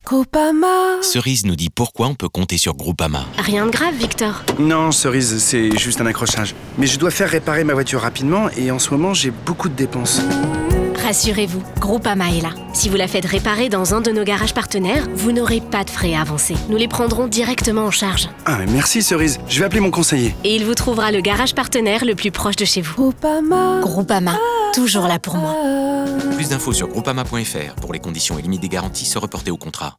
Groupama. Cerise nous dit pourquoi on peut compter sur Groupama. Rien de grave, Victor. Non, Cerise, c'est juste un accrochage. Mais je dois faire réparer ma voiture rapidement et en ce moment, j'ai beaucoup de dépenses. Rassurez-vous, Groupama est là. Si vous la faites réparer dans un de nos garages partenaires, vous n'aurez pas de frais à avancer. Nous les prendrons directement en charge. Ah, mais merci Cerise. Je vais appeler mon conseiller. Et il vous trouvera le garage partenaire le plus proche de chez vous. Groupama. Groupama, toujours là pour moi. Plus d'infos sur groupama.fr. Pour les conditions et limites des garanties, se reporter au contrat.